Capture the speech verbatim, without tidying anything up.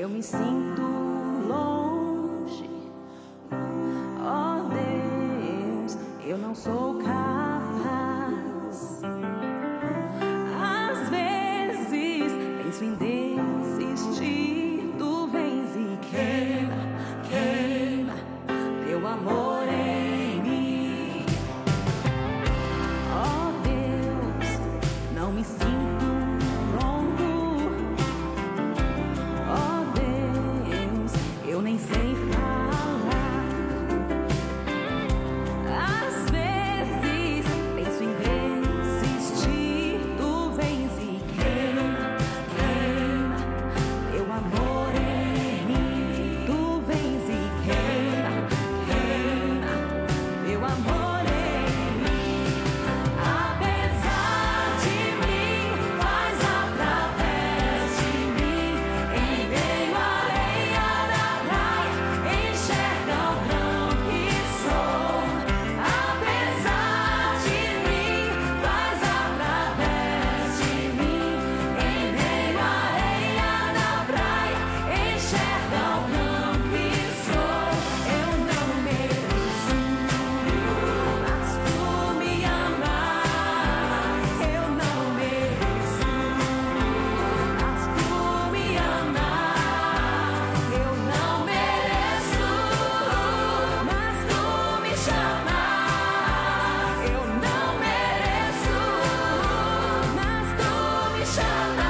eu me sinto longe. Oh Deus, eu não sou capaz. Às vezes penso em desistir, tu vens e queima, queima teu amor em mim. Oh Deus, não me sinto eu nem sei falar. Às vezes penso em desistir, tu vens e queima, queima teu amor em mim. Tu vens e queima, queima teu amor em mim. Apesar de mim, faz através de mim, em meio à areia da praia, enxerga o grão que sou. Apesar de mim, faz através de mim, em meio à areia da praia, enxerga o grão que sou. Eu não mereço, mas tu me amas. Eu não mereço, mas tu me amas. Eu não mereço, mas tu me chamas. Eu não mereço, mas tu me chamas.